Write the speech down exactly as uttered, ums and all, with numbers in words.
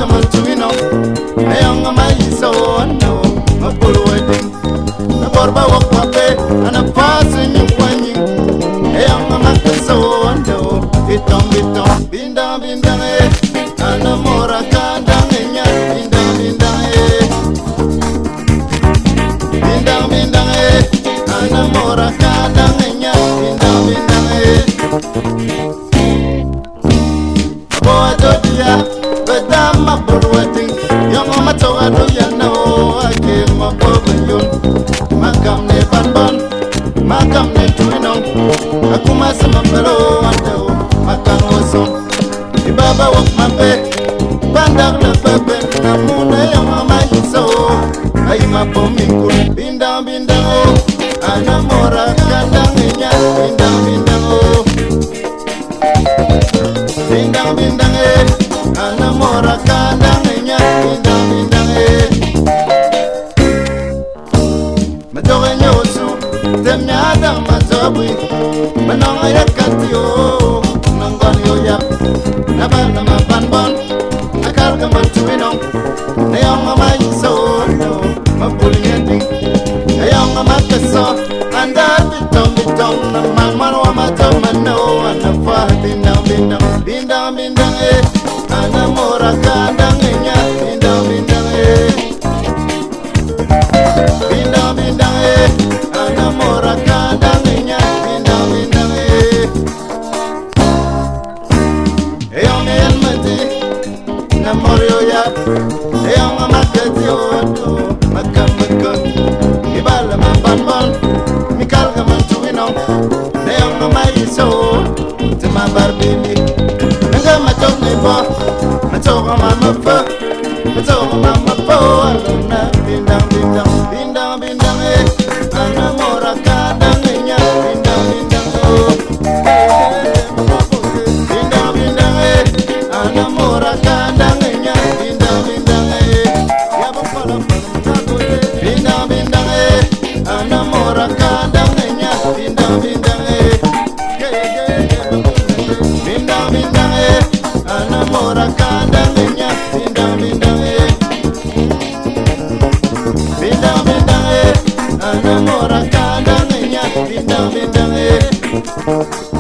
man tuino ayong mai so no mapulu wedding na borba wak mape ana pasu nyi kwanyi ayong maka so no bitong bitong bindang bindang eh ana mora kandang nya bindang bindang eh bindang bindang eh ana mora kandang nya bindang bindang eh boy dodia bedama burwati yang mato ado yana o ake mabobenyon makam ne banban makam ne tuino akuma sama pero ando makan woso ibaba wak mape bandak le bebe namuna yang amai so ai mapomingku bindang bindang o ana mora kandang nya bindang bindang o bindang bindang eh ana mora kandang nya bindang bindang eh majoge nyoso temnya dang mazabui manong ayat katio nanggon yo yap nabal na mapanbon akal ka mantuino ayong mamay so no mapulinyeti ayong mamakaso andar bitong bitong na mangmarwa matamano ana fa bindang bindang bindang bindang eh ana mora kandang nya bindang bindang eh bindang bindang eh ana mora kandang nya bindang bindang eh ayong elmati na morio ya ayong makati odo makam makam ibala mapanbon mikal ka mantuino ayong mai so tema barbili nga matok ni bo matok mama fa matok mama po na bindang bindang bindang bindang eh ana mora kandang nya bindang bindang oh bindang bindang eh ana mora kandang nya bindang bindang eh ya bapala bindang bindang eh ana mora kandang nya bindang bindang eh bindang bindang eh ana mora kandang nya bindang bindang eh bindang bindang eh ana mora kandang nya bindang bindang eh